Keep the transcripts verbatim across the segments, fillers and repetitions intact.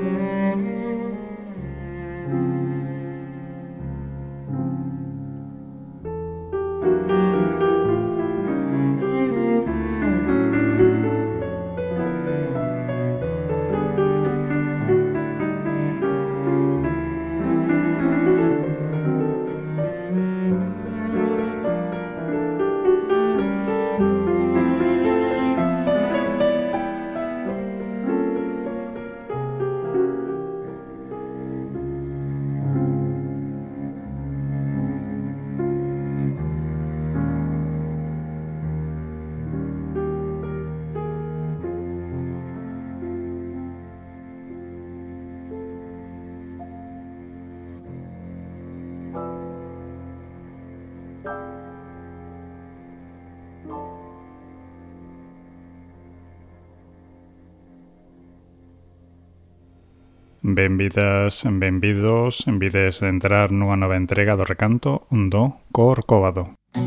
Benvidas, benvidos, envides de entrar nunha nova entrega do recanto do Corcovado.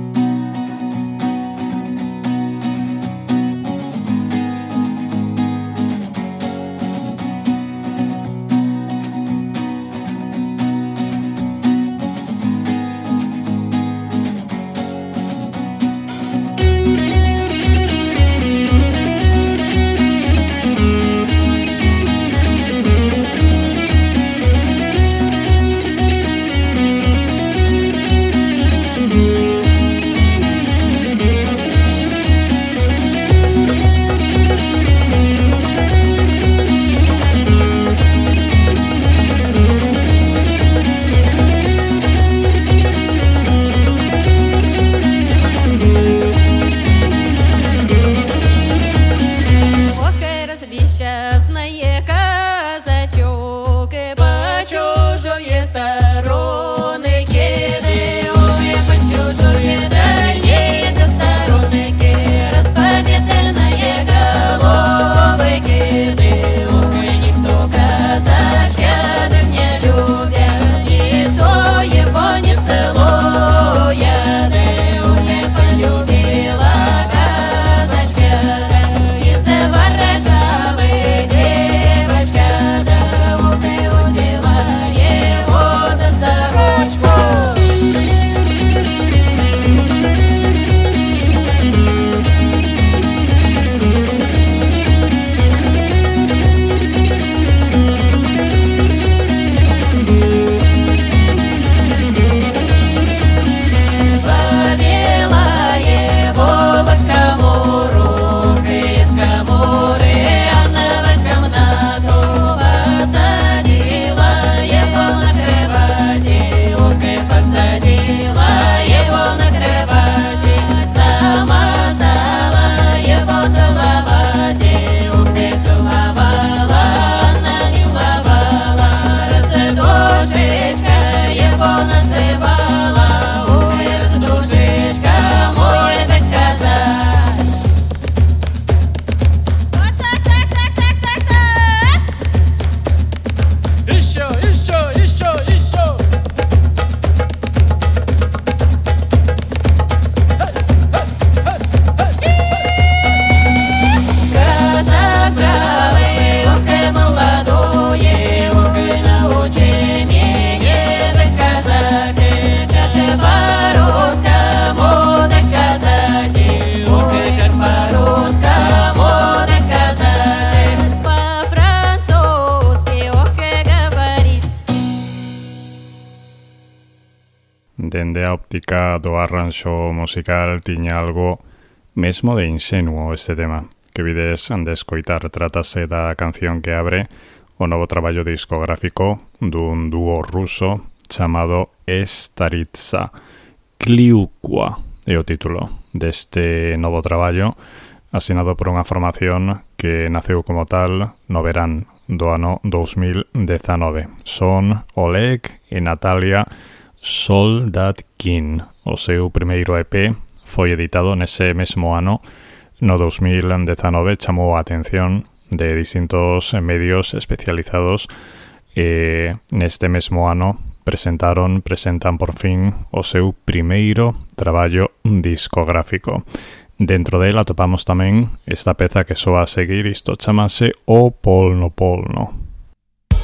Dende a óptica do arranxo musical tiña algo mesmo de inxenuo este tema que vides de escoitar. Trátase da canción que abre o novo traballo discográfico dun dúo ruso chamado Staritsa. Kliukwa é o título deste novo traballo, asinado por unha formación que naceu como tal no verán do ano dous mil dezanove. Son Oleg e Natalia Soldatkin. O seu primeiro E P foi editado nese mesmo ano, no dous mil dezanove, chamou a atención de distintos medios especializados e neste mesmo ano presentaron, presentan por fin o seu primeiro traballo discográfico. Dentro dela atopamos tamén esta peza que soa a seguir, isto chamase O Polno Polno.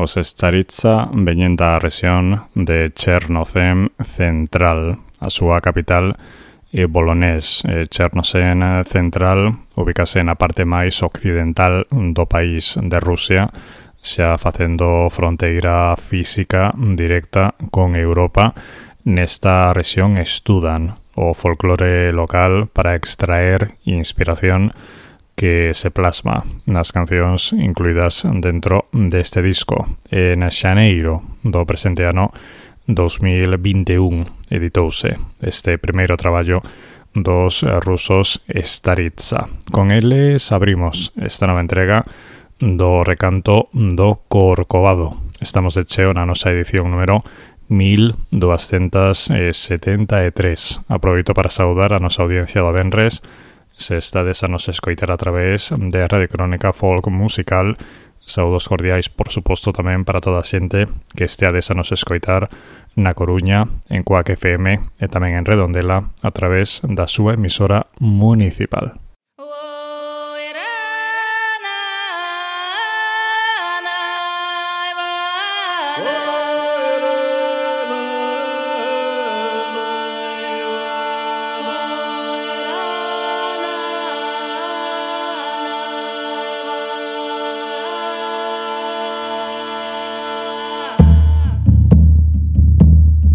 os Staritza veñen da rexión de Chernozem Central, a súa capital e Bolonés. Eh, Chernozem Central ubícase na parte máis occidental do país de Rusia, xa facendo fronteira física directa con Europa. Nesta rexión estudan o folclore local para extraer inspiración que se plasma nas cancións incluídas dentro deste disco. En xaneiro do presente ano dos mil vinte e un editouse este primeiro traballo dos rusos Staritza. Con eles abrimos esta nova entrega do recanto do Corcovado. Estamos de cheo na nosa edición número mil doscientos setenta e tres. Aproveito para saudar a nosa audiencia do venres. Se estades a nos escoitar a través de Radio Crónica Folk Musical, saudos cordiais, por suposto, tamén para toda a xente que esteades a nos escoitar na Coruña, en Cuac F M e tamén en Redondela a través da súa emisora municipal.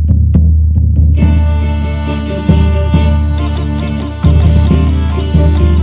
Thank you.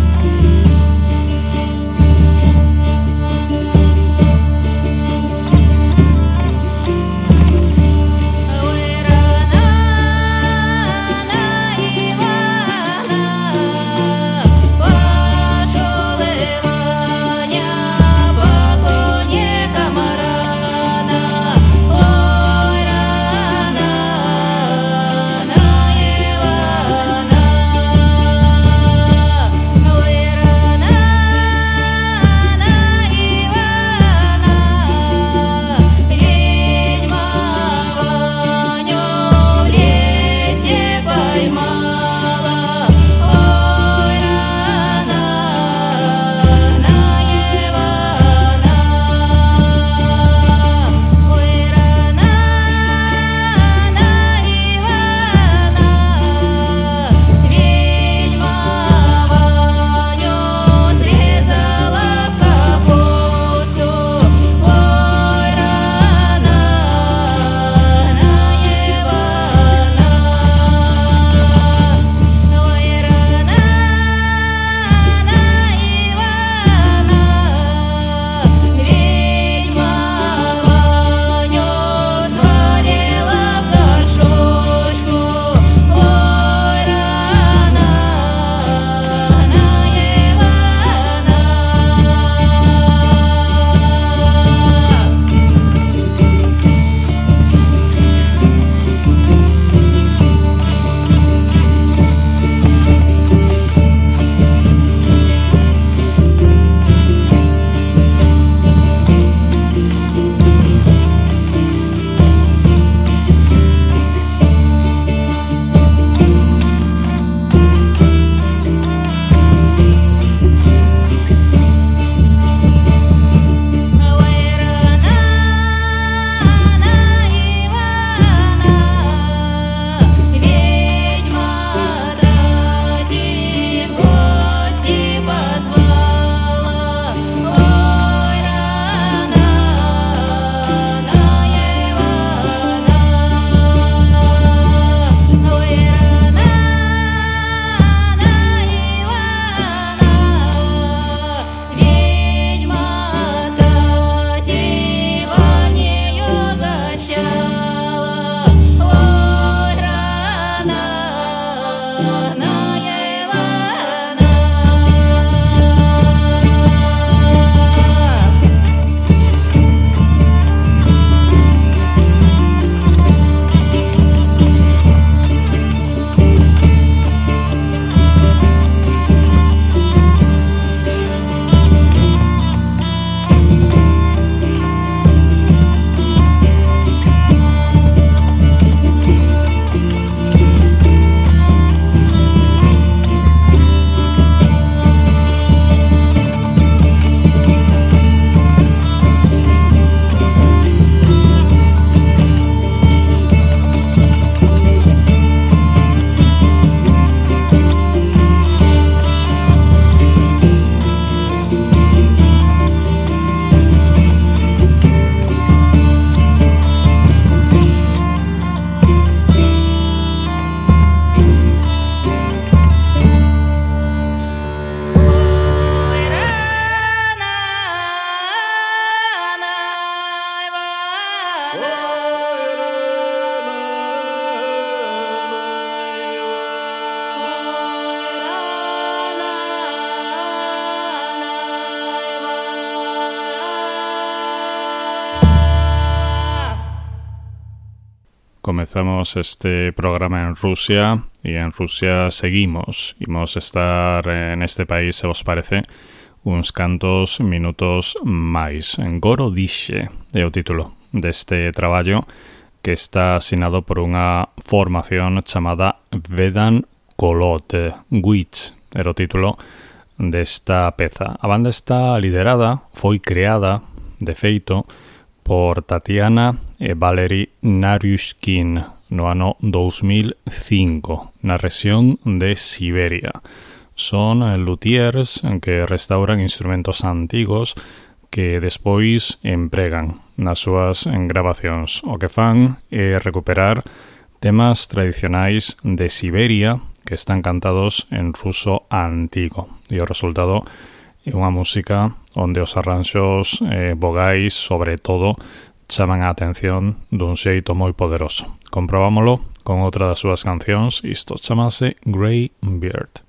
comenzamos este programa en Rusia y en Rusia seguimos. Vamos a estar en este país, se os parece, uns cantos minutos máis. En Gorodiche é o título deste traballo que está asinado por unha formación chamada Vedan Kolot. Witch era o título desta peza. A banda está liderada, foi creada, de feito, por Tatiana e Valery Naryushkin no ano dos mil cinco, na rexión de Siberia. Son luthiers que restauran instrumentos antigos que despois empregan nas súas grabacións. O que fan é recuperar temas tradicionais de Siberia que están cantados en ruso antigo. E o resultado é unha música onde os arranxos eh, vogais, sobre todo, chaman a atención dun xeito moi poderoso. Comprobámolo con outra das súas cancións, isto chamase Grey Beard.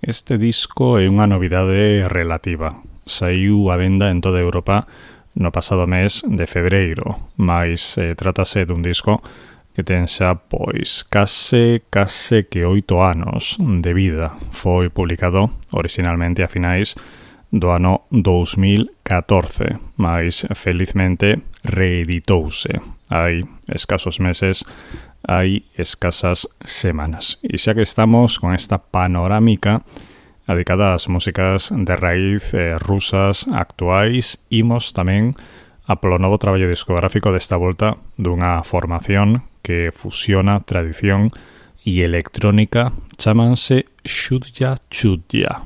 este disco é unha novidade relativa. Saiu a venda en toda Europa no pasado mes de febreiro, mas eh, trátase dun disco que ten xa, pois, case, case que oito anos de vida. Foi publicado originalmente a finais do ano dous mil catorce, mas felizmente reeditouse hai escasos meses, hai escasas semanas. E xa que estamos con esta panorámica dedicada ás músicas de raíz eh, rusas actuais, imos tamén a polo novo traballo discográfico desta volta dunha formación que fusiona tradición e electrónica, chámanse Shudya Chudya.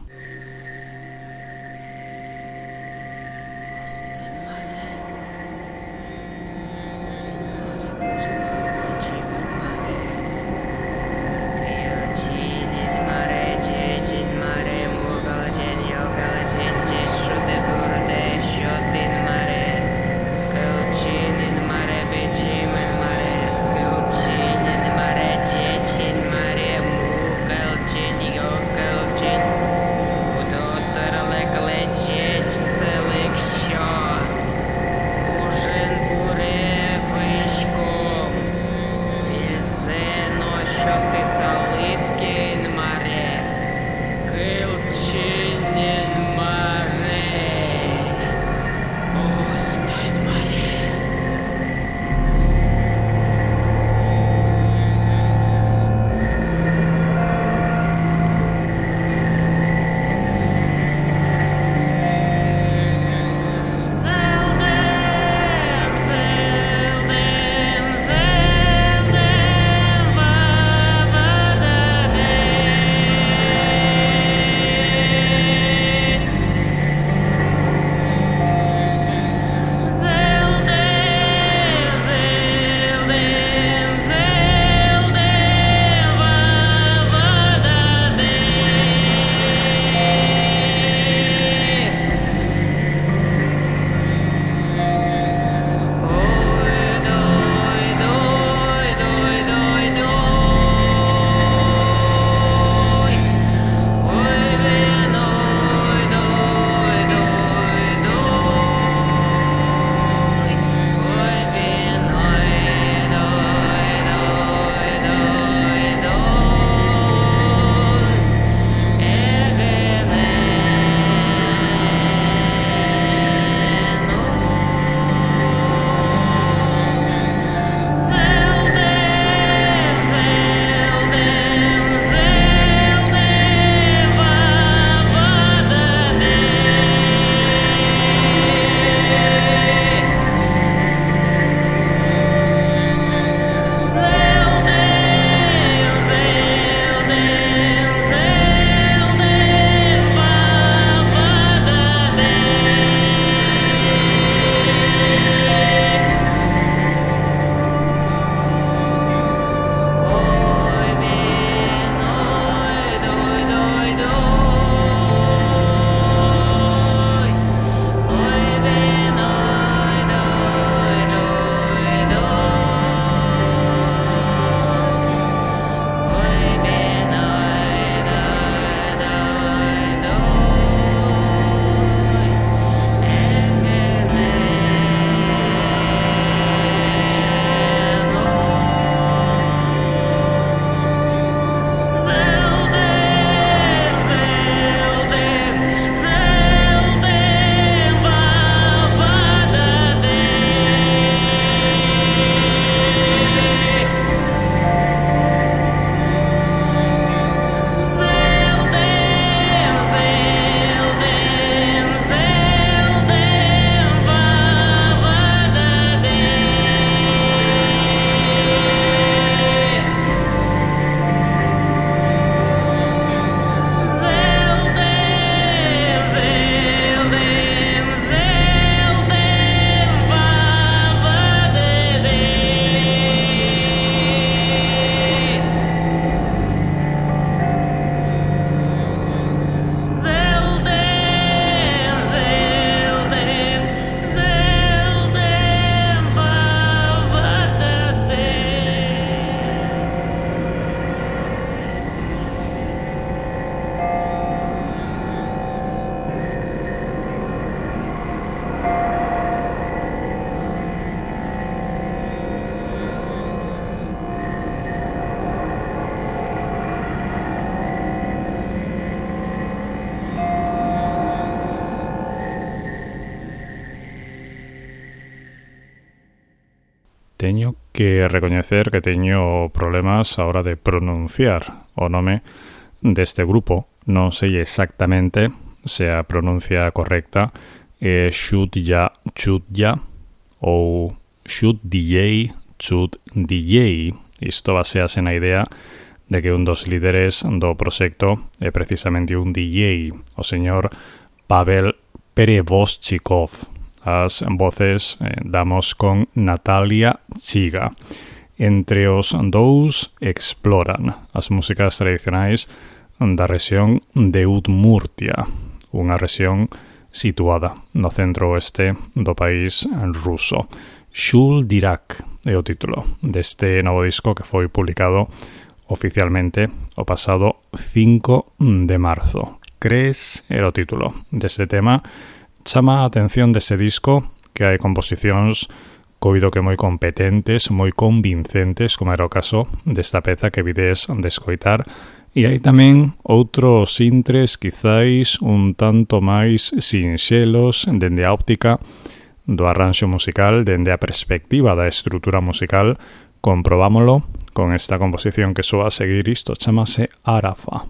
teño que recoñecer que teño problemas a hora de pronunciar o nome deste grupo. Non sei exactamente se a pronuncia correcta é Shudya Chudya ou Shud D J Chud D J. Isto basease na idea de que un dos líderes do proxecto é precisamente un D J, o señor Pavel Perevoschikov. As voces eh, damos con Natalia Chiga. Entre os dous exploran as músicas tradicionais da rexión de Udmurtia, unha rexión situada no centro-oeste do país ruso. Shul Dirak é o título deste novo disco que foi publicado oficialmente o pasado cinco de marzo. Cres era o título deste tema. Chama a atención deste disco que hai composicións coido que moi competentes, moi convincentes, como era o caso desta peza que vides de escoitar, e hai tamén outros intres quizáis un tanto máis sinxelos dende a óptica do arranxo musical, dende a perspectiva da estrutura musical. Comprobámolo con esta composición que soa a seguir. Isto chamase Arafa.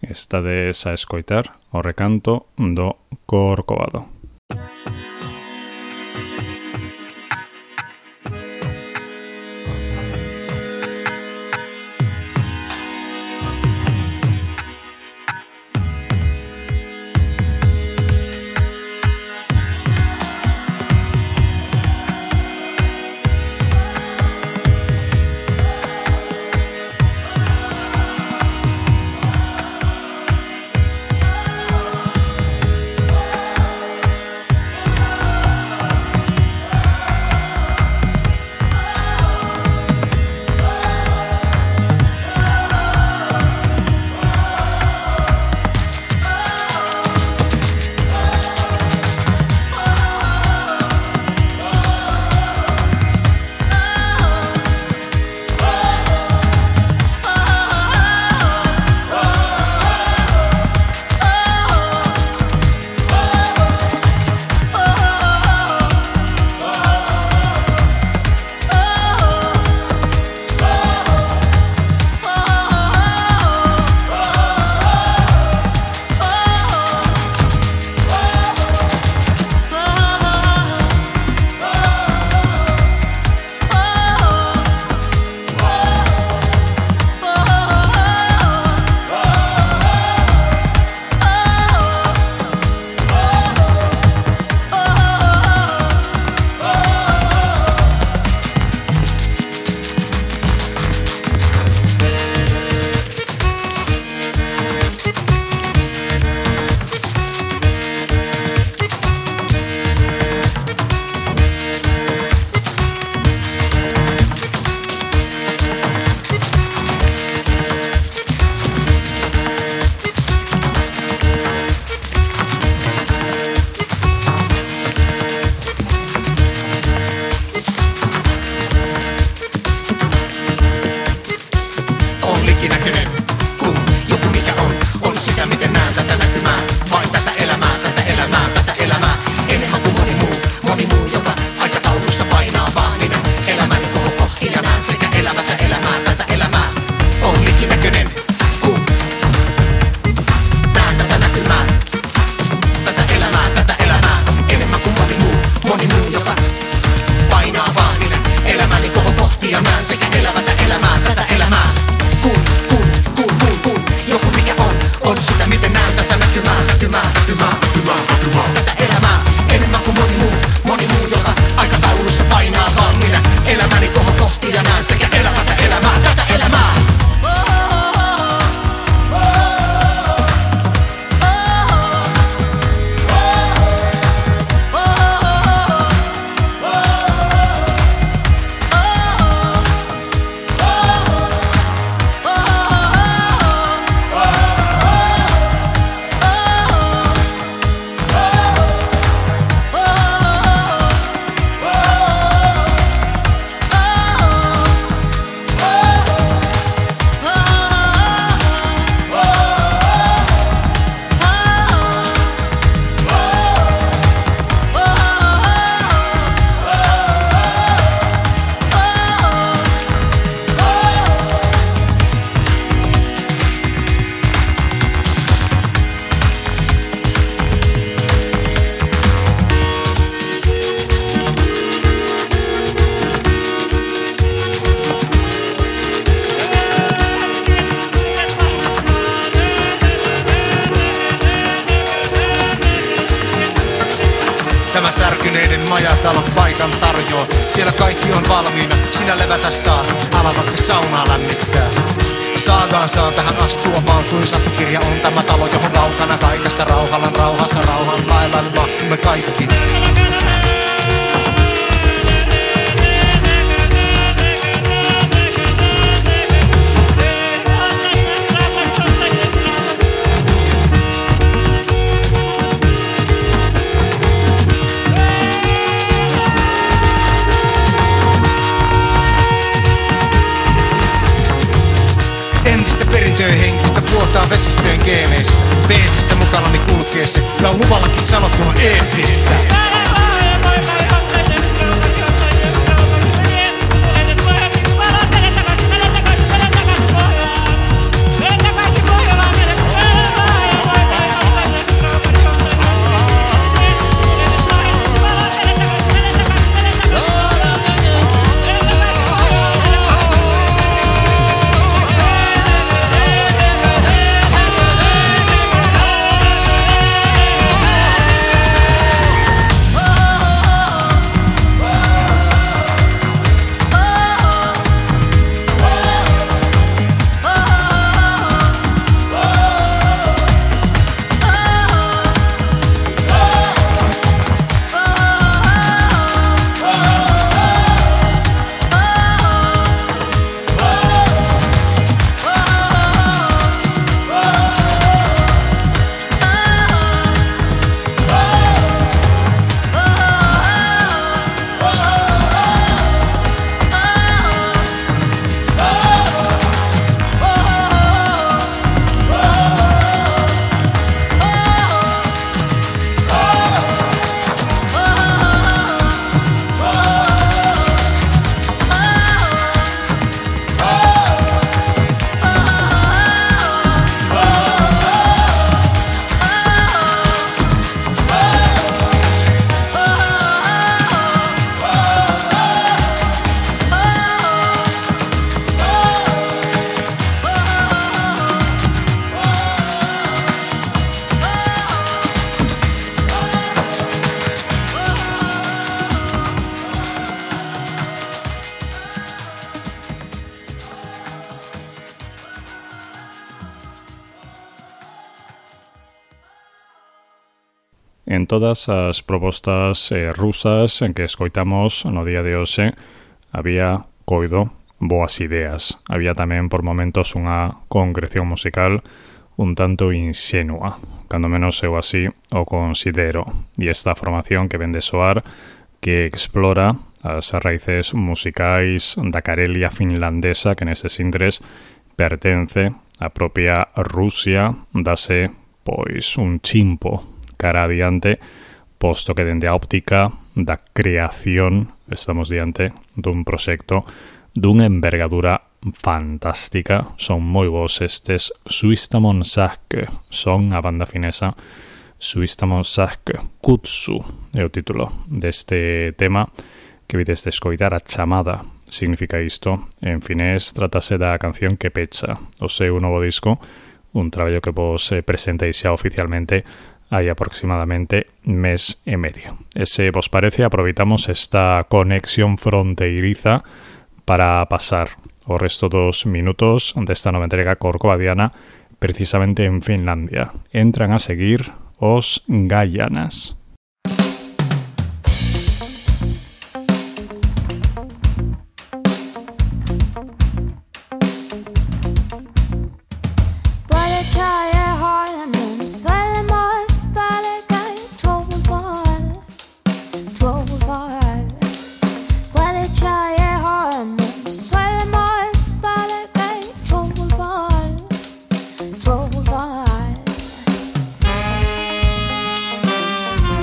Estades a escoitar o recanto do Corcovado. majatalot paikan tarjoaa. Siellä kaikki on valmiina, sinä levätä saa, alavatti saunaa lämmittää. Saadaan saa tähän astua vaan kuin satukirja on tämä talo, johon kaukana kaikesta rauhallan rauhassa rauhan lailla mahtumme kaikki. Henkistä puhutaan vesistöjen geeneissä. Beesissä mukanani kulkee se, ja on luvallakin sanottuna eeppistä. en todas as propostas eh, rusas en que escoitamos no día de hoxe había, coido, boas ideas. Había tamén por momentos unha concreción musical un tanto inxenua, cando menos eu así o considero. E esta formación que ven de soar, que explora as raíces musicais da Carelia finlandesa, que neses intres pertence á propia Rusia, dase pois un chimpo cara adiante, posto que dende a óptica da creación estamos diante dun proxecto dunha envergadura fantástica. Son moi bons estes Suistamon Sähkö, son a banda finesa Suistamon Sähkö. Kutsu é o título deste tema que vides de escoitar. A chamada significa isto. En finés, tratase da canción que pecha o seu novo disco, un traballo que vos presentei xa oficialmente hai aproximadamente mes e medio. E se vos parece, aproveitamos esta conexión fronteiriza para pasar o resto dos minutos desta nova entrega corcovadiana precisamente en Finlandia. Entran a seguir os Gaianas. Troll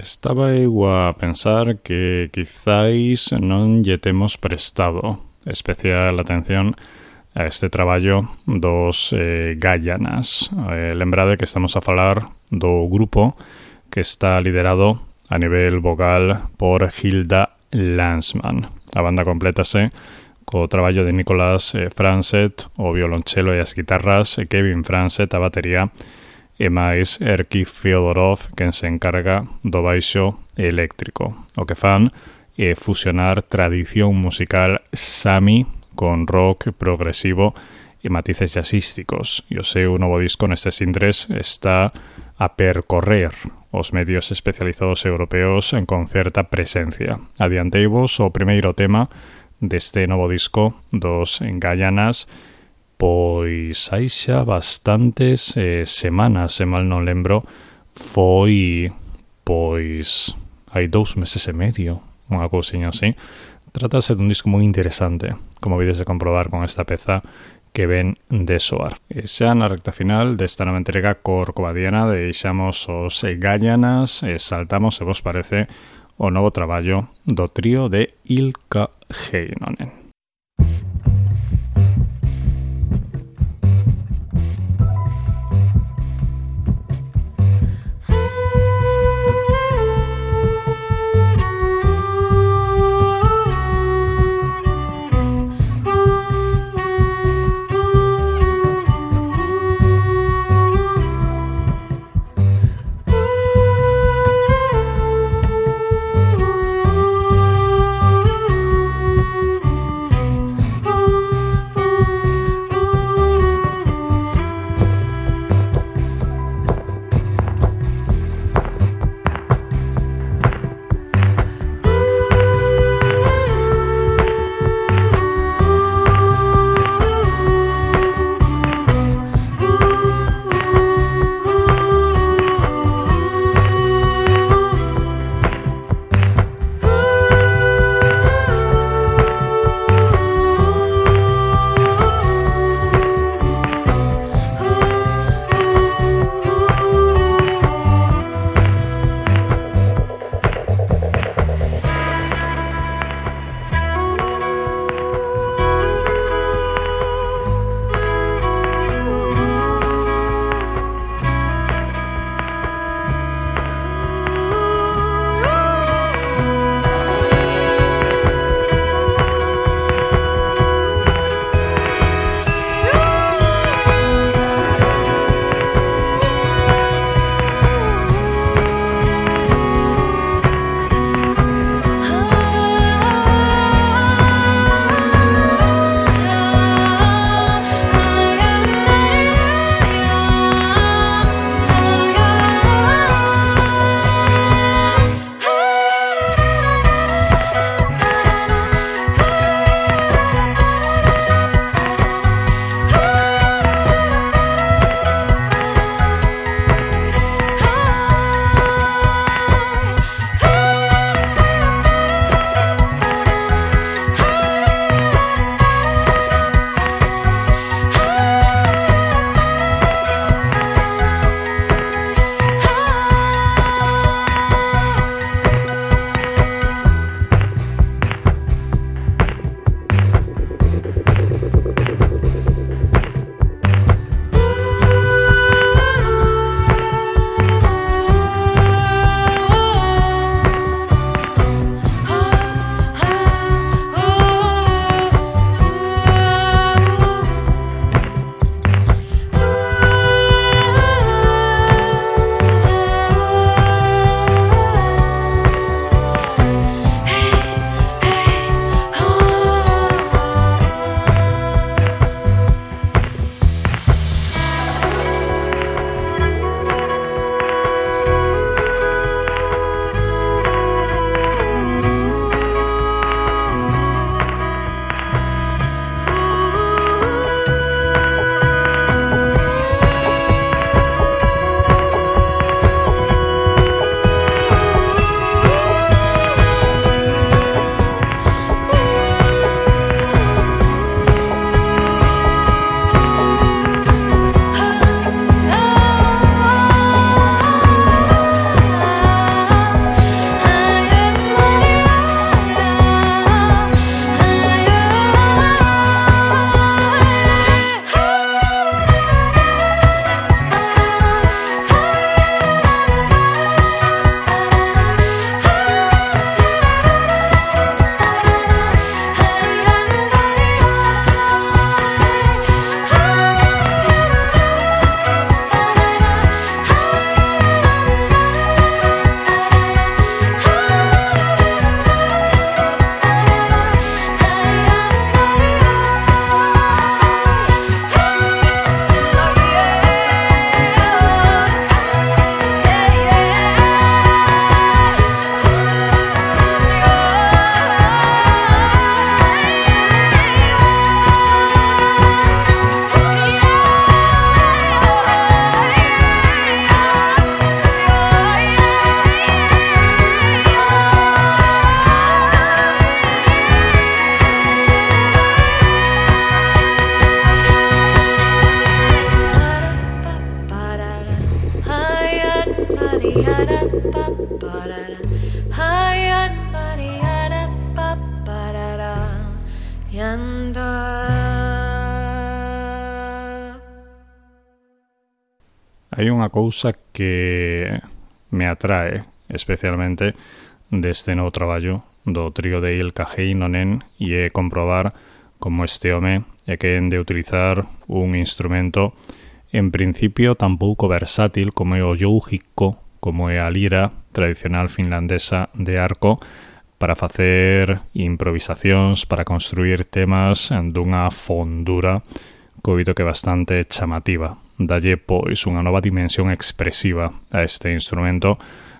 Estaba eu a pensar que quizáis non lle temos prestado especial atención a este traballo dos eh, Gaianas. Eh, lembrade que estamos a falar do grupo que está liderado a nivel vocal por Hilda Lanzmann. A banda complétase co traballo de Nicolas eh, Franset, o violonchelo e as guitarras, e Kevin Franset, a batería, e máis Erky Fyodorov, quen se encarga do baixo eléctrico. O que fan é fusionar tradición musical sami con rock progresivo e matices jazzísticos. E o seu novo disco nestes intres está a percorrer os medios especializados europeos con certa presencia. Adianteivos o primeiro tema deste novo disco dos Gaianas, pois hai xa bastantes eh, semanas, se mal non lembro, foi, pois, hai dous meses e medio, unha cousiña así. Trátase dun disco moi interesante, como vides de comprobar con esta peza que ven de soar. E xa na recta final desta nova entrega corcovadiana deixamos os Gaianas e saltamos, se vos parece, o novo traballo do trío de Ilkka Heinonen. Hai unha cousa que me atrae especialmente deste novo traballo do trío de Ilkka Heinonen e é comprobar como este home é quen de utilizar un instrumento en principio tan pouco versátil como é o joujikko, como é a lira tradicional finlandesa de arco, para facer improvisacións, para construir temas dunha fondura coido que bastante chamativa. Dalle, pois, unha nova dimensión expresiva a este instrumento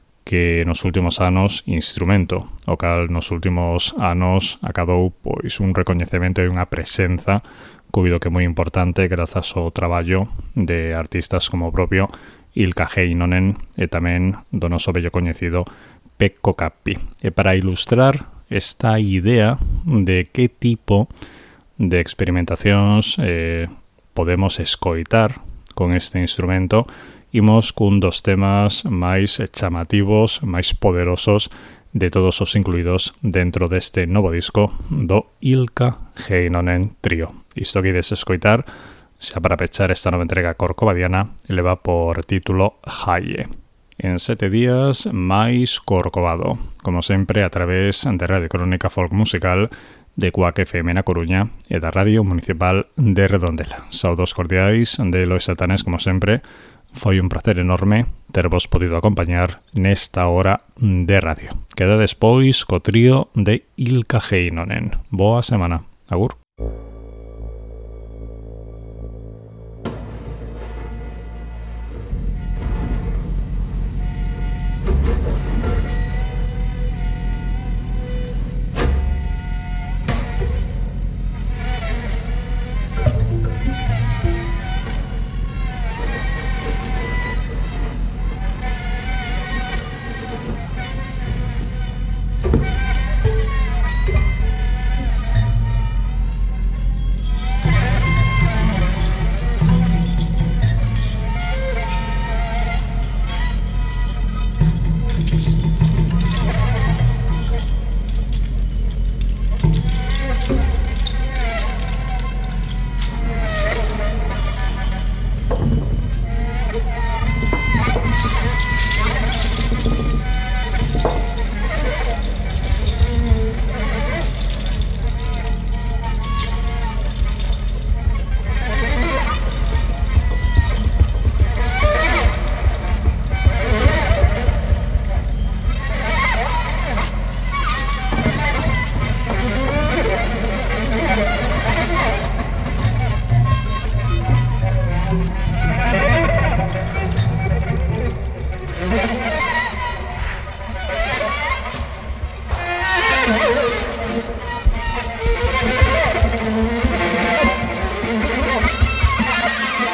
que nos últimos anos, instrumento, o cal nos últimos anos acadou, pois, un recoñecemento e unha presenza coido que é moi importante grazas ao traballo de artistas como o propio Ilkka Heinonen e tamén do noso bello coñecido Pekko Kappi. E para ilustrar esta idea de que tipo de experimentacións eh, podemos escoitar con este instrumento, imos cun dos temas máis chamativos, máis poderosos de todos os incluídos dentro deste novo disco do Ilkka Heinonen Trío. Isto que ides escoitar, xa para pechar esta nova entrega corcovadiana, eleva por título Haie. En sete días, máis Corcovado, como sempre a través de Radio Crónica Folk Musical de Cuac F M na Coruña e da Radio Municipal de Redondela. Saudos cordiais de Lois Satanés, como sempre. Foi un placer enorme tervos podido acompañar nesta hora de radio. Queda despois co trío de Ilkka Heinonen. Boa semana. Agur.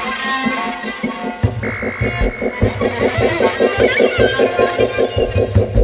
Thank you.